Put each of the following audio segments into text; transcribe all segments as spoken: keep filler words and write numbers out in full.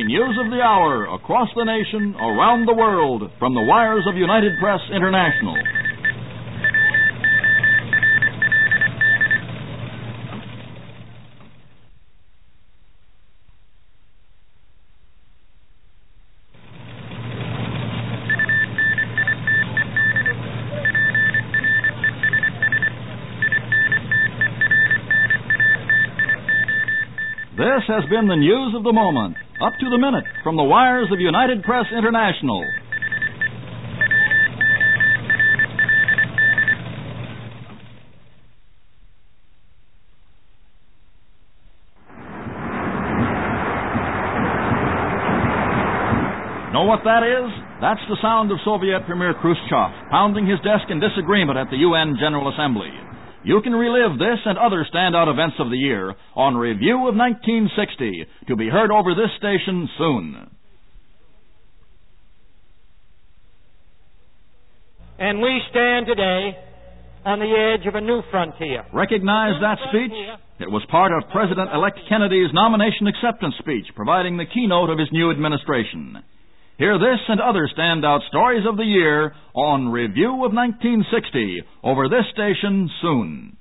news of the hour across the nation, around the world, from the wires of United Press International. This has been the news of the moment, up to the minute, from the wires of United Press International. Know what that is? That's the sound of Soviet Premier Khrushchev pounding his desk in disagreement at the U N General Assembly. You can relive this and other standout events of the year on Review of nineteen sixty, to be heard over this station soon. And we stand today on the edge of a new frontier. Recognize that speech? It was part of President-elect Kennedy's nomination acceptance speech, providing the keynote of his new administration. Hear this and other standout stories of the year on Review of nineteen sixty over this station soon.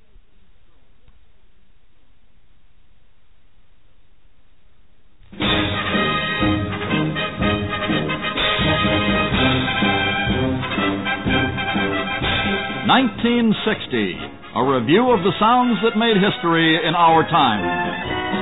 nineteen sixty, a review of the sounds that made history in our time.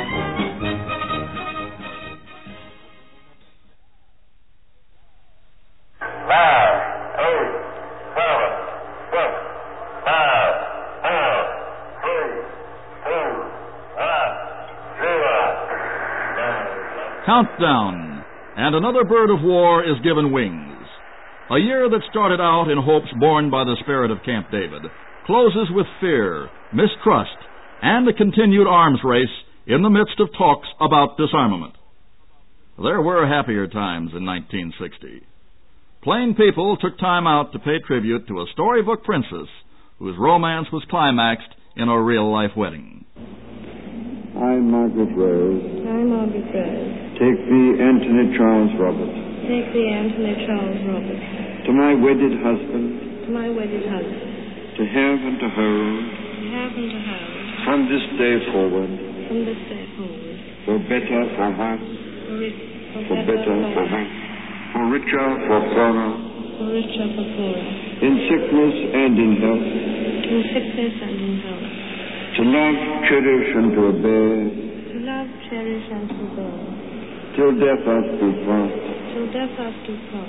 Countdown, and another bird of war is given wings. A year that started out in hopes born by the spirit of Camp David closes with fear, mistrust, and a continued arms race in the midst of talks about disarmament. There were happier times in nineteen sixty. Plain people took time out to pay tribute to a storybook princess whose romance was climaxed in a real-life wedding. I, Margaret Rose. I, Margaret Rose. Take thee, Anthony Charles Roberts. Take thee, Anthony Charles Roberts. To my wedded husband. To my wedded husband. To have and to hold. To have and to hold. From this day forward. From this day forward. For better, for worse. For, rich, for, for better, better, for worse. For richer, for poorer. For richer, for poorer. In sickness and in health. In sickness and in health. To love, cherish, and to obey. To love, cherish, and to obey. Till death us do part. Till death us do part.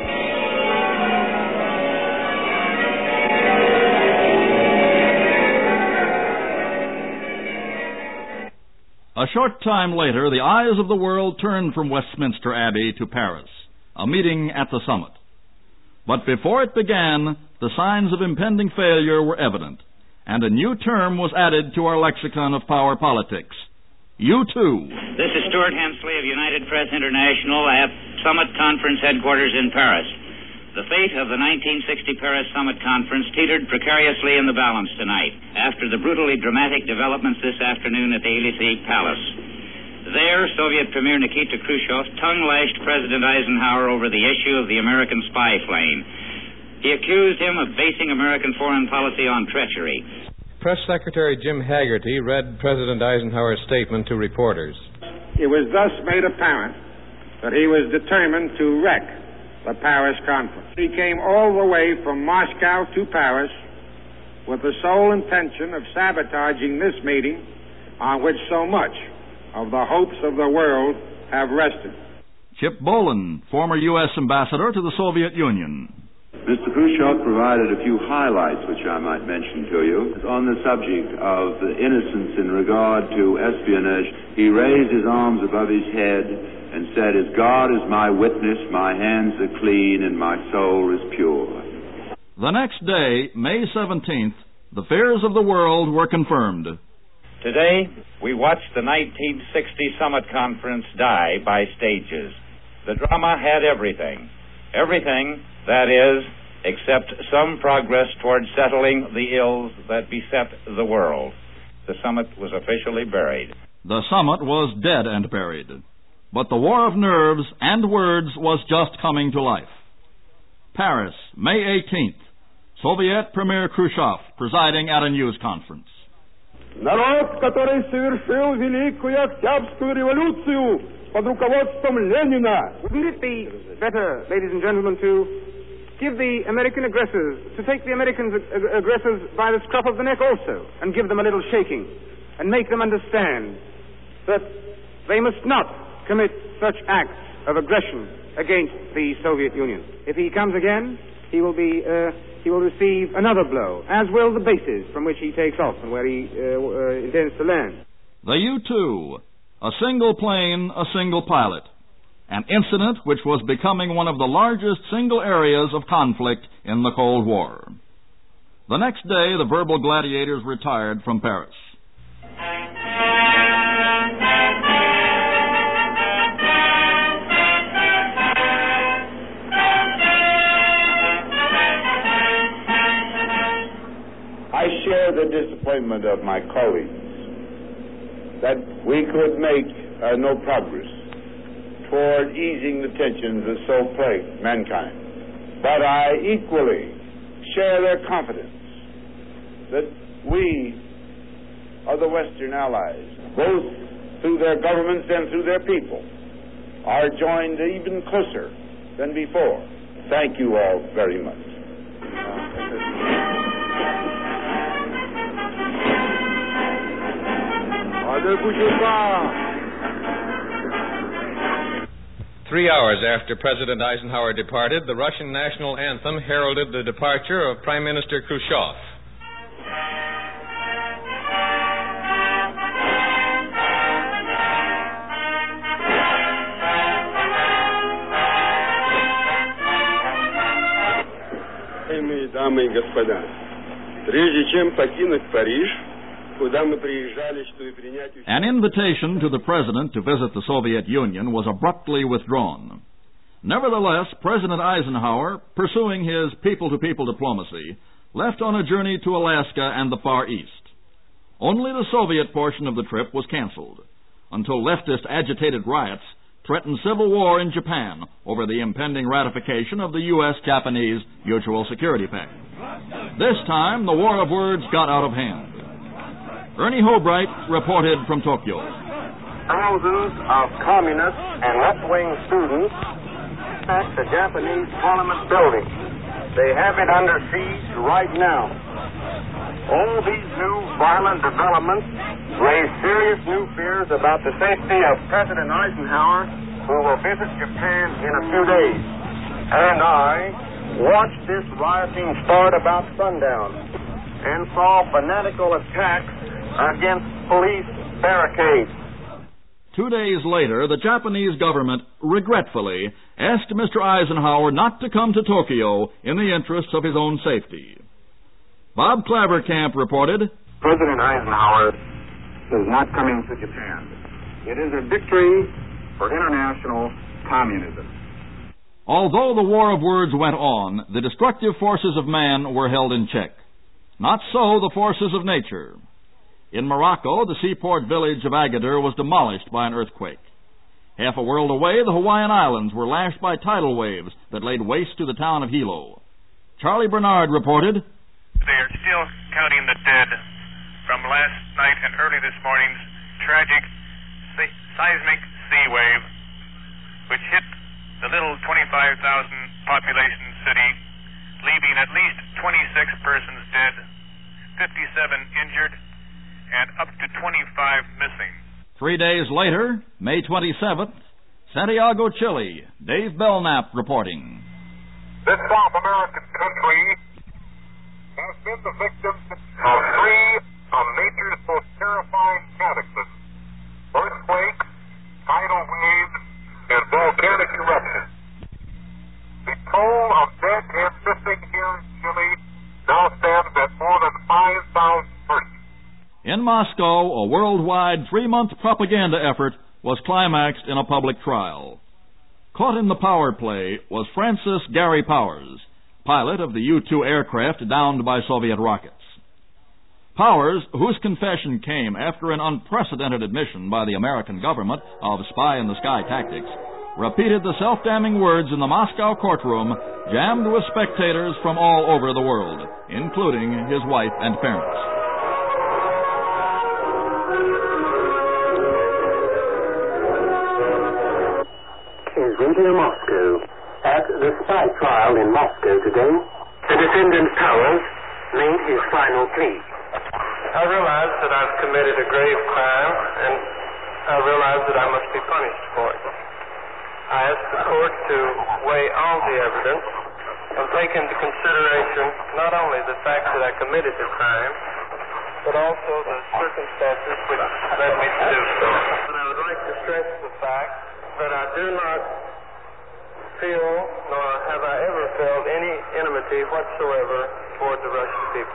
A short time later, the eyes of the world turned from Westminster Abbey to Paris, a meeting at the summit. But before it began, the signs of impending failure were evident, and a new term was added to our lexicon of power politics. You too. This is Stuart Hensley of United Press International at Summit Conference headquarters in Paris. The fate of the nineteen sixty Paris Summit Conference teetered precariously in the balance tonight after the brutally dramatic developments this afternoon at the Élysée Palace. There, Soviet Premier Nikita Khrushchev tongue-lashed President Eisenhower over the issue of the American spy plane. He accused him of basing American foreign policy on treachery. Press Secretary Jim Haggerty read President Eisenhower's statement to reporters. It was thus made apparent that he was determined to wreck the Paris Conference. He came all the way from Moscow to Paris with the sole intention of sabotaging this meeting on which so much of the hopes of the world have rested. Chip Bolin, former U S ambassador to the Soviet Union. Mister Khrushchev provided a few highlights which I might mention to you. On the subject of the innocence in regard to espionage, he raised his arms above his head and said, "As God is my witness, my hands are clean and my soul is pure." The next day, May seventeenth, the fears of the world were confirmed. Today, we watched the nineteen sixty Summit Conference die by stages. The drama had everything. Everything, that is, except some progress toward settling the ills that beset the world. The summit was officially buried. The summit was dead and buried. But the war of nerves and words was just coming to life. Paris, May eighteenth. Soviet Premier Khrushchev presiding at a news conference. Народ, который совершил Великую Октябрьскую революцию под руководством Ленина. Wouldn't it be better, ladies and gentlemen, to give the American aggressors, to take the American ag- aggressors by the scruff of the neck also, and give them a little shaking, and make them understand that they must not commit such acts of aggression against the Soviet Union. If he comes again, he will be, uh, he will receive another blow, as will the bases from which he takes off and where he uh, uh, intends to land. The U two, a single plane, a single pilot. An incident which was becoming one of the largest single areas of conflict in the Cold War. The next day, the verbal gladiators retired from Paris. I share the disappointment of my colleagues that we could make uh, no progress toward easing the tensions that so plague mankind. But I equally share their confidence that we, of the Western Allies, both through their governments and through their people, are joined even closer than before. Thank you all very much. Three hours after President Eisenhower departed, the Russian national anthem heralded the departure of Prime Minister Khrushchev. Уважаемые дамы и господа, прежде чем покинуть Париж, An invitation to the president to visit the Soviet Union was abruptly withdrawn. Nevertheless, President Eisenhower, pursuing his people-to-people diplomacy, left on a journey to Alaska and the Far East. Only the Soviet portion of the trip was canceled, until leftist agitated riots threatened civil war in Japan over the impending ratification of the U S Japanese Mutual Security Pact. This time, the war of words got out of hand. Ernie Hobright reported from Tokyo. Thousands of communist and left-wing students attacked the Japanese Parliament building. They have it under siege right now. All these new violent developments raise serious new fears about the safety of President Eisenhower, who will visit Japan in a few days. And I watched this rioting start about sundown and saw fanatical attacks against police barricades. Two days later, the Japanese government regretfully asked Mister Eisenhower not to come to Tokyo in the interests of his own safety. Bob Clavercamp reported, President Eisenhower is not coming to Japan. It is a victory for international communism. Although the war of words went on, the destructive forces of man were held in check. Not so the forces of nature. In Morocco, the seaport village of Agadir was demolished by an earthquake. Half a world away, the Hawaiian Islands were lashed by tidal waves that laid waste to the town of Hilo. Charlie Bernard reported, They are still counting the dead from last night and early this morning's tragic se- seismic sea wave, which hit the little twenty-five thousand population city, leaving at least twenty-six persons dead, fifty-seven injured, and up to twenty-five missing. Three days later, May twenty-seventh, Santiago, Chile. Dave Belknap reporting. This South American country has been the victim of three of nature's most terrifying cataclysms: earthquakes, tidal waves, and volcanic eruptions. The toll of dead and missing here in Chile now stands at more than five thousand persons. In Moscow, a worldwide three-month propaganda effort was climaxed in a public trial. Caught in the power play was Francis Gary Powers, pilot of the U two aircraft downed by Soviet rockets. Powers, whose confession came after an unprecedented admission by the American government of spy-in-the-sky tactics, repeated the self-damning words in the Moscow courtroom, jammed with spectators from all over the world, including his wife and parents. Is Radio Moscow. At the spy trial in Moscow today, the defendant Powers made his final plea. I realize that I've committed a grave crime, and I realize that I must be punished for it. I ask the court to weigh all the evidence and take into consideration not only the fact that I committed the crime, but also the circumstances which led me to do so. And I would like to stress the fact that I do not feel, nor have I ever felt, any enmity whatsoever toward the Russian people.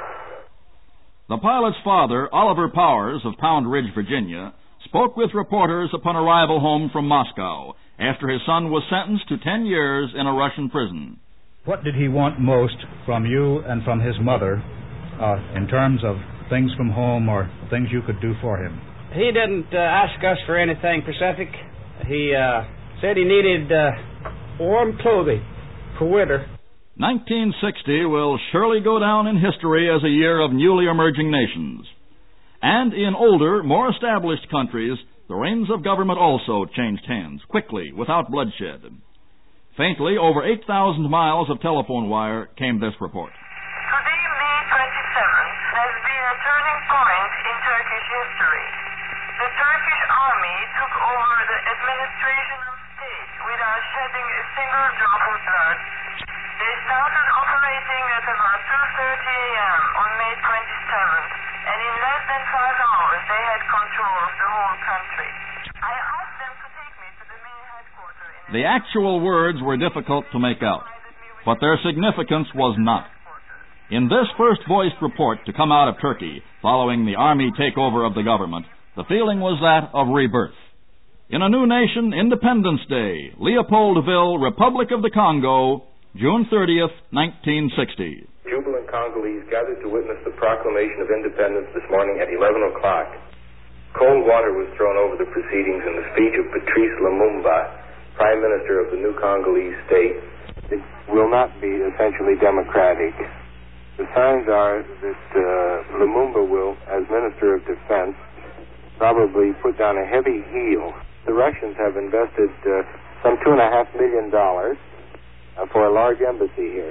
The pilot's father, Oliver Powers of Pound Ridge, Virginia, spoke with reporters upon arrival home from Moscow after his son was sentenced to ten years in a Russian prison. What did he want most from you and from his mother uh, in terms of things from home or things you could do for him? He didn't uh, ask us for anything specific. He uh, said he needed uh, warm clothing for winter. nineteen sixty will surely go down in history as a year of newly emerging nations. And in older, more established countries, the reins of government also changed hands, quickly, without bloodshed. Faintly, over eight thousand miles of telephone wire came this report. Today, May twenty-seventh, has been a turning point in Turkish history. The Turkish army took over the administration of state without shedding a single drop of blood. They started operating at about two thirty a.m. on May twenty-seventh, and in less than five hours they had control of the whole country. I asked them to take me to the main headquarters. In the actual words were difficult to make out, but their significance was not. In this first-voiced report to come out of Turkey following the army takeover of the government, the feeling was that of rebirth. In a new nation, Independence Day, Leopoldville, Republic of the Congo, June thirtieth, nineteen sixty. Jubilant Congolese gathered to witness the proclamation of independence this morning at eleven o'clock. Cold water was thrown over the proceedings in the speech of Patrice Lumumba, Prime Minister of the new Congolese state. It will not be essentially democratic. The signs are that uh, Lumumba will, as Minister of Defense, probably put down a heavy heel. The Russians have invested uh, some two and a half million dollars Uh, for a large embassy here.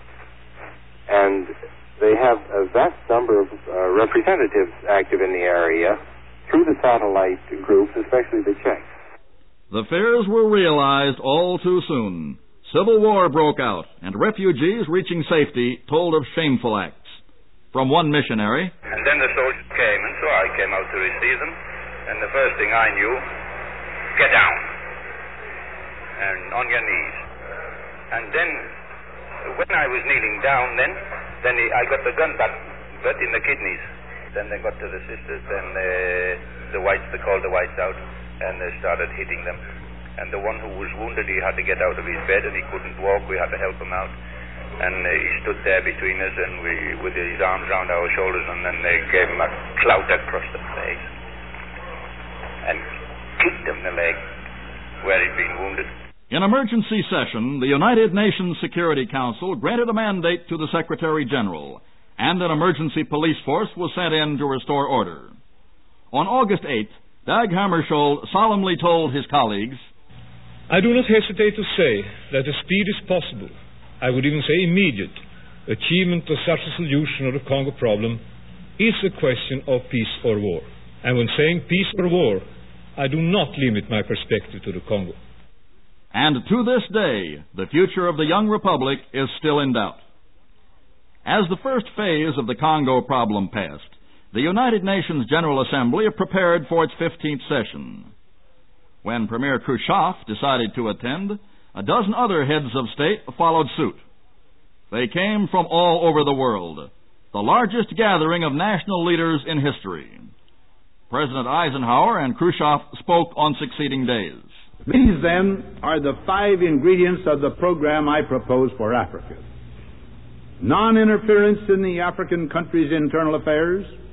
And they have a vast number of uh, representatives active in the area through the satellite groups, especially the Czechs. The fears were realized all too soon. Civil war broke out, and refugees reaching safety told of shameful acts. From one missionary, and then the soldiers came, and so I came out to receive them, and the first thing I knew, get down, and on your knees. And then, when I was kneeling down, then, then he, I got the gun butt, butt in the kidneys. Then they got to the sisters, then uh, the whites, they called the whites out, and they started hitting them. And the one who was wounded, he had to get out of his bed, and he couldn't walk. We had to help him out. And uh, he stood there between us, and we, with his arms round our shoulders, and then they gave him a clout across the face, and kicked him in the leg where he'd been wounded. In emergency session, the United Nations Security Council granted a mandate to the Secretary General, and an emergency police force was sent in to restore order. On August eighth, Dag Hammarskjöld solemnly told his colleagues, I do not hesitate to say that the speed is possible, I would even say immediate, achievement of such a solution of the Congo problem is a question of peace or war. And when saying peace or war, I do not limit my perspective to the Congo. And to this day, the future of the young republic is still in doubt. As the first phase of the Congo problem passed, the United Nations General Assembly prepared for its fifteenth session. When Premier Khrushchev decided to attend, a dozen other heads of state followed suit. They came from all over the world, the largest gathering of national leaders in history. President Eisenhower and Khrushchev spoke on succeeding days. These, then, are the five ingredients of the program I propose for Africa. Non-interference in the African country's internal affairs,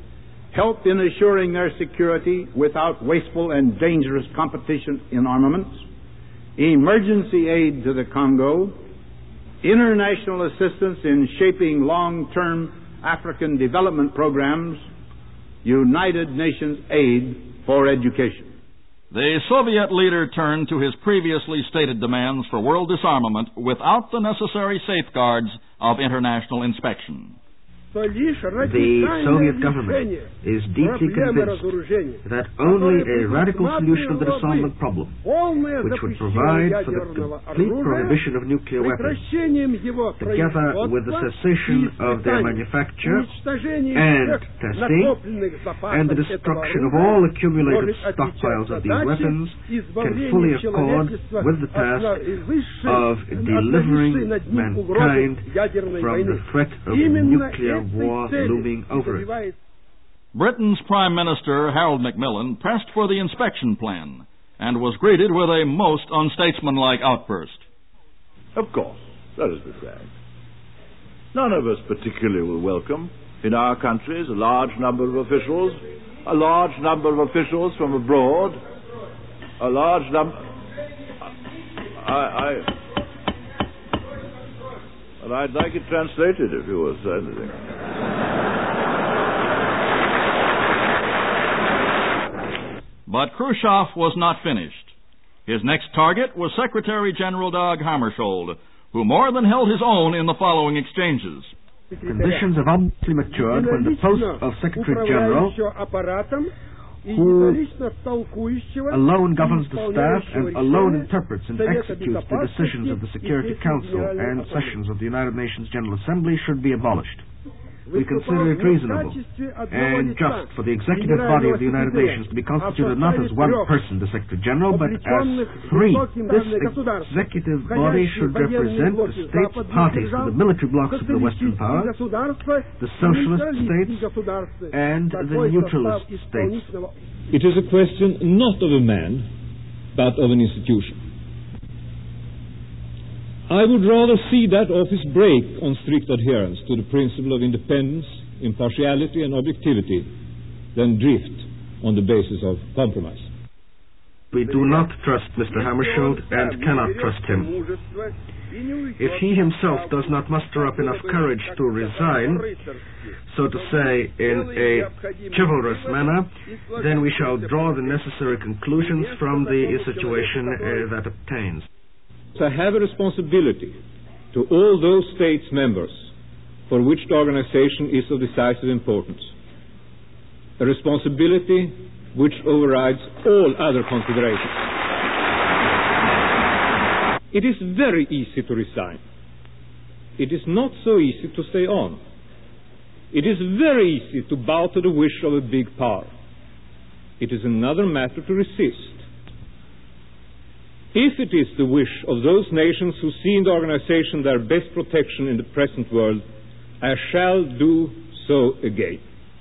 help in assuring their security without wasteful and dangerous competition in armaments, emergency aid to the Congo, international assistance in shaping long-term African development programs, United Nations aid for education. The Soviet leader turned to his previously stated demands for world disarmament without the necessary safeguards of international inspection. The Soviet government is deeply convinced that only a radical solution of the disarmament problem, which would provide for the complete prohibition of nuclear weapons, together with the cessation of their manufacture and testing, and the destruction of all accumulated stockpiles of these weapons, can fully accord with the task of delivering mankind from the threat of nuclear war looming over it. Britain's Prime Minister, Harold Macmillan, pressed for the inspection plan and was greeted with a most unstatesmanlike outburst. Of course, let us be frank. None of us particularly will welcome in our countries a large number of officials, a large number of officials from abroad, a large number... I... I And I'd like it translated if you will say anything. But Khrushchev was not finished. His next target was Secretary General Dag Hammarskjöld, who more than held his own in the following exchanges. Conditions have obviously matured when the post of Secretary General, who alone governs the staff and alone interprets and executes the decisions of the Security Council and sessions of the United Nations General Assembly, should be abolished. We consider it reasonable and just for the executive body of the United Nations to be constituted not as one person, the Secretary General, but as three. This executive body should represent the states parties to the military blocs of the Western powers, the socialist states, and the neutralist states. It is a question not of a man, but of an institution. I would rather see that office break on strict adherence to the principle of independence, impartiality, and objectivity than drift on the basis of compromise. We do not trust Mister Hammarskjöld and cannot trust him. If he himself does not muster up enough courage to resign, so to say, in a chivalrous manner, then we shall draw the necessary conclusions from the situation uh, that obtains. I have a responsibility to all those states members for which the organization is of decisive importance. A responsibility which overrides all other considerations. It is very easy to resign. It is not so easy to stay on. It is very easy to bow to the wish of a big power. It is another matter to resist. If it is the wish of those nations who see in the organization their best protection in the present world, I shall do so again.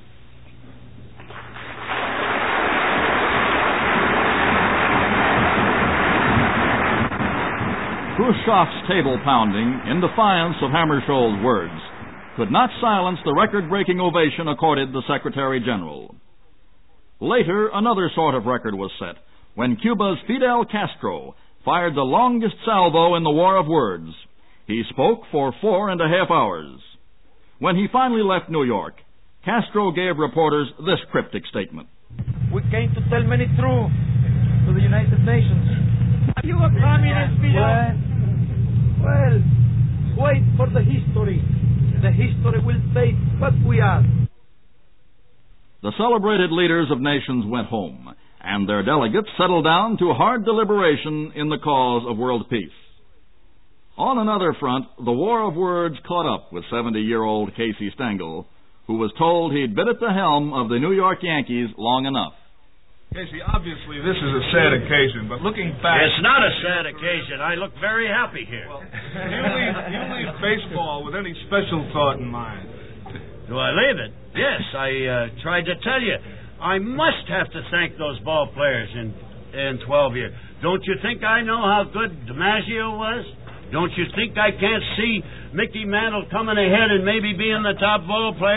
Khrushchev's table pounding, in defiance of Hammarskjöld's words, could not silence the record-breaking ovation accorded the Secretary General. Later, another sort of record was set when Cuba's Fidel Castro fired the longest salvo in the War of Words. He spoke for four and a half hours. When he finally left New York, Castro gave reporters this cryptic statement. We came to tell many truths to the United Nations. Are you a communist, Fidel? Well, wait for the history. The history will say what we are. The celebrated leaders of nations went home, and their delegates settled down to hard deliberation in the cause of world peace. On another front, the War of Words caught up with seventy-year-old Casey Stengel, who was told he'd been at the helm of the New York Yankees long enough. Casey, obviously this is a sad occasion, but looking back... It's not a sad occasion. I look very happy here. Well, you leave, you leave baseball with any special thought in mind? Do I leave it? Yes, I uh, tried to tell you. I must have to thank those ball players in in twelve years. Don't you think I know how good DiMaggio was? Don't you think I can't see Mickey Mantle coming ahead and maybe being the top ball player?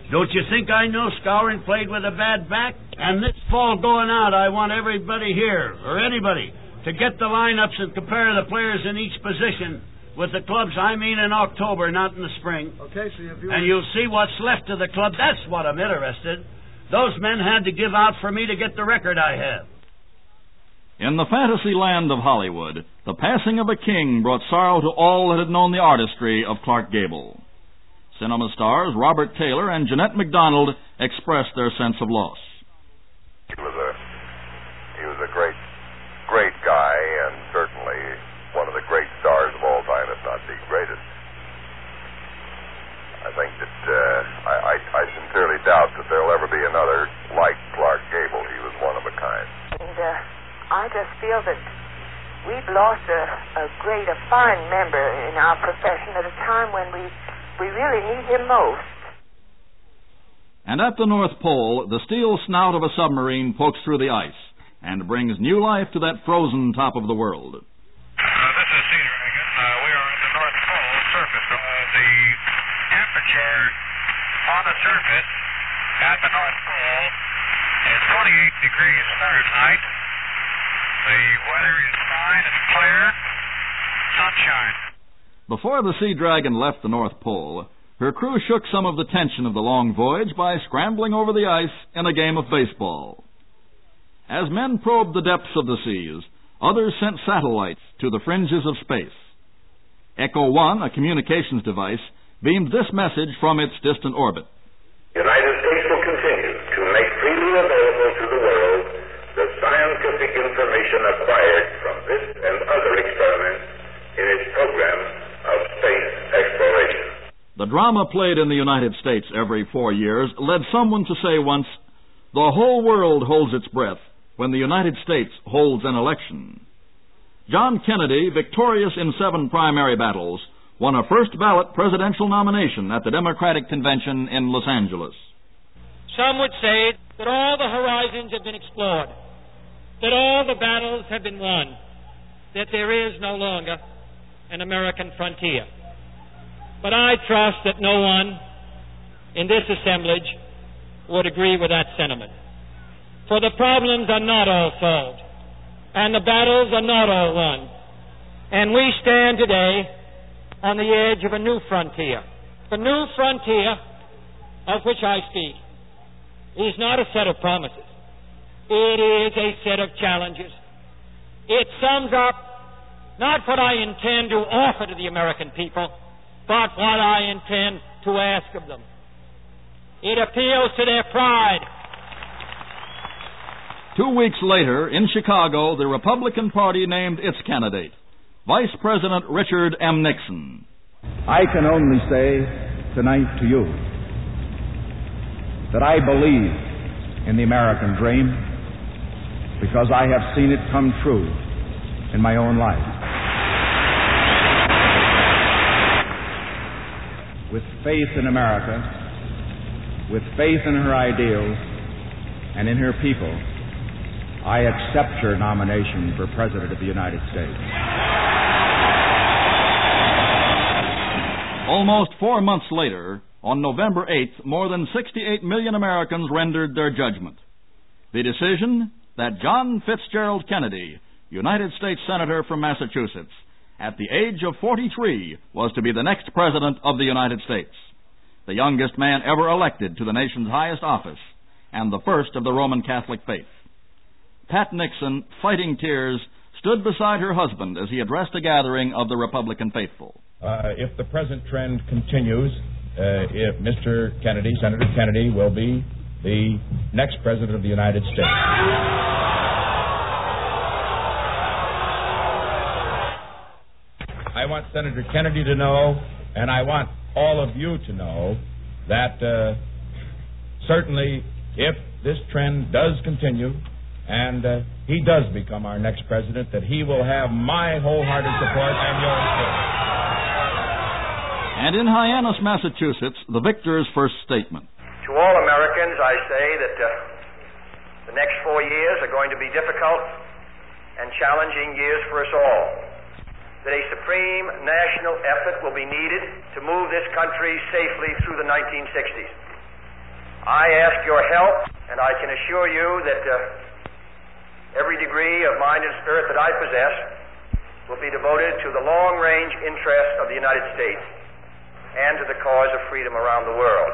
Don't you think I know Scouring played with a bad back? And this fall going out, I want everybody here, or anybody, to get the lineups and compare the players in each position with the clubs, I mean in October, not in the spring. Okay, so if you and you'll see what's left of the club. That's what I'm interested. Those men had to give out for me to get the record I have. In the fantasy land of Hollywood, the passing of a king brought sorrow to all that had known the artistry of Clark Gable. Cinema stars Robert Taylor and Jeanette MacDonald expressed their sense of loss. He was a he was a great great guy, and certainly one of the great stars of all time, if not the greatest. I think that uh, I, I, I sincerely doubt that there'll ever be another like Clark Gable. He was one of a kind. And uh, I just feel that we've lost a, a great, a fine member in our profession at a time when we we really need him most. And at the North Pole, the steel snout of a submarine pokes through the ice and brings new life to that frozen top of the world. Uh, this is Cedar Reagan. Uh, we are at the North Pole surface. Uh, the temperature on the surface at the North Pole is twenty-eight degrees Fahrenheit. The weather is fine, it's clear, sunshine. Before the Sea Dragon left the North Pole, her crew shook some of the tension of the long voyage by scrambling over the ice in a game of baseball. As men probed the depths of the seas, others sent satellites to the fringes of space. Echo One, a communications device, beamed this message from its distant orbit. The United States will continue to make freely available to the world the scientific information acquired from this and other experiments in its program of space exploration. The drama played in the United States every four years led someone to say once, "The whole world holds its breath when the United States holds an election." John Kennedy, victorious in seven primary battles, won a first-ballot presidential nomination at the Democratic Convention in Los Angeles. Some would say that all the horizons have been explored, that all the battles have been won, that there is no longer an American frontier. But I trust that no one in this assemblage would agree with that sentiment. For the problems are not all solved, and the battles are not all won. And we stand today on the edge of a new frontier. The new frontier of which I speak is not a set of promises. It is a set of challenges. It sums up not what I intend to offer to the American people, but what I intend to ask of them. It appeals to their pride. Two weeks later, in Chicago, the Republican Party named its candidate, Vice President Richard M. Nixon. I can only say tonight to you that I believe in the American dream because I have seen it come true in my own life. With faith in America, with faith in her ideals and in her people, I accept your nomination for President of the United States. Almost four months later, on November eighth, more than sixty-eight million Americans rendered their judgment. The decision that John Fitzgerald Kennedy, United States Senator from Massachusetts, at the age of forty-three, was to be the next President of the United States, the youngest man ever elected to the nation's highest office, and the first of the Roman Catholic faith. Pat Nixon, fighting tears, stood beside her husband as he addressed a gathering of the Republican faithful. Uh, if the present trend continues, uh, if Mister Kennedy, Senator Kennedy, will be the next President of the United States. I want Senator Kennedy to know, and I want all of you to know, that uh, certainly if this trend does continue, and uh, he does become our next president, that he will have my wholehearted support and yours too. And in Hyannis, Massachusetts, the victor's first statement. To all Americans, I say that uh, the next four years are going to be difficult and challenging years for us all. That a supreme national effort will be needed to move this country safely through the nineteen sixties. I ask your help, and I can assure you that uh, every degree of mind and spirit that I possess will be devoted to the long-range interest of the United States and to the cause of freedom around the world.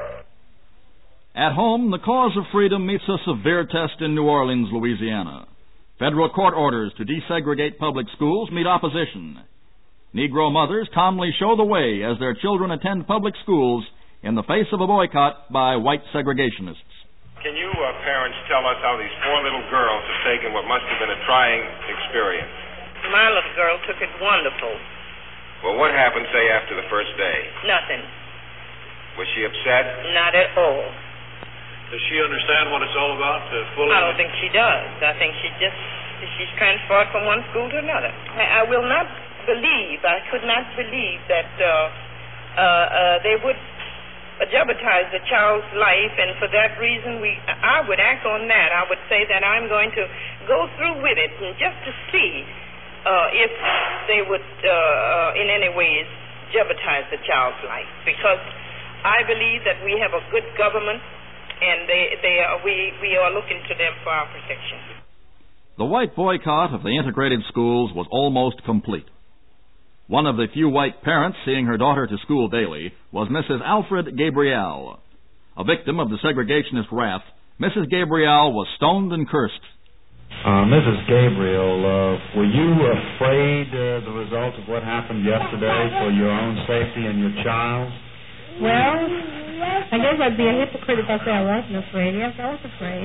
At home, the cause of freedom meets a severe test in New Orleans, Louisiana. Federal court orders to desegregate public schools meet opposition. Negro mothers calmly show the way as their children attend public schools in the face of a boycott by white segregationists. Can you uh, parents tell us how these four little girls have taken what must have been a trying experience? My little girl took it wonderful. Well, what happened, say, after the first day? Nothing. Was she upset? Not at all. Does she understand what it's all about? Uh, fully? I don't think she does. I think she just, she's transferred from one school to another. I, I will not believe, I could not believe that uh, uh, uh, they would jeopardize the child's life, and for that reason, we, I would act on that. I would say that I'm going to go through with it and just to see uh, if they would uh, uh, in any ways jeopardize the child's life, because I believe that we have a good government, and they, they are, we, we are looking to them for our protection. The white boycott of the integrated schools was almost complete. One of the few white parents seeing her daughter to school daily was Missus Alfred Gabrielle. A victim of the segregationist wrath, Missus Gabrielle was stoned and cursed. Uh, Missus Gabriel, uh, were you afraid uh, the result of what happened yesterday for your own safety and your child? Well, I guess I'd be a hypocrite if I say I wasn't afraid. Yes, I was afraid.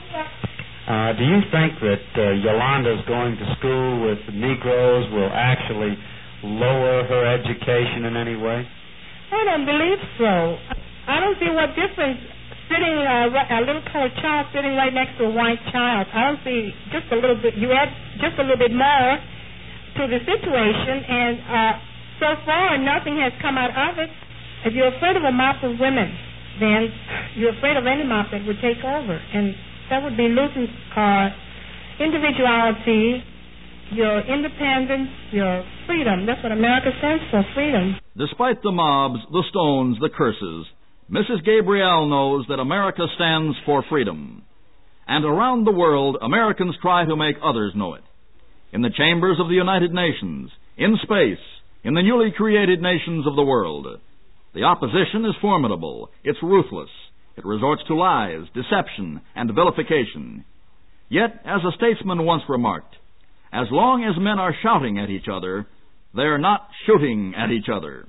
Uh, do you think that uh, Yolanda's going to school with the Negroes will actually lower her education in any way? I don't believe so. I don't see what difference sitting uh, a little colored child sitting right next to a white child. I don't see just a little bit. You add just a little bit more to the situation, and uh, so far nothing has come out of it. If you're afraid of a mob of women, then you're afraid of any mob that would take over, and that would be losing uh, individuality, your independence, your freedom. That's what America stands for, freedom. Despite the mobs, the stones, the curses, Missus Gabrielle knows that America stands for freedom. And around the world, Americans try to make others know it. In the chambers of the United Nations, in space, in the newly created nations of the world. The opposition is formidable. It's ruthless. It resorts to lies, deception, and vilification. Yet, as a statesman once remarked, as long as men are shouting at each other, they're not shooting at each other.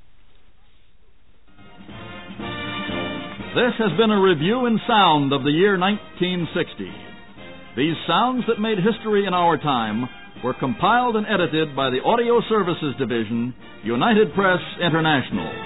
This has been a review in sound of the year nineteen sixty. These sounds that made history in our time were compiled and edited by the Audio Services Division, United Press International.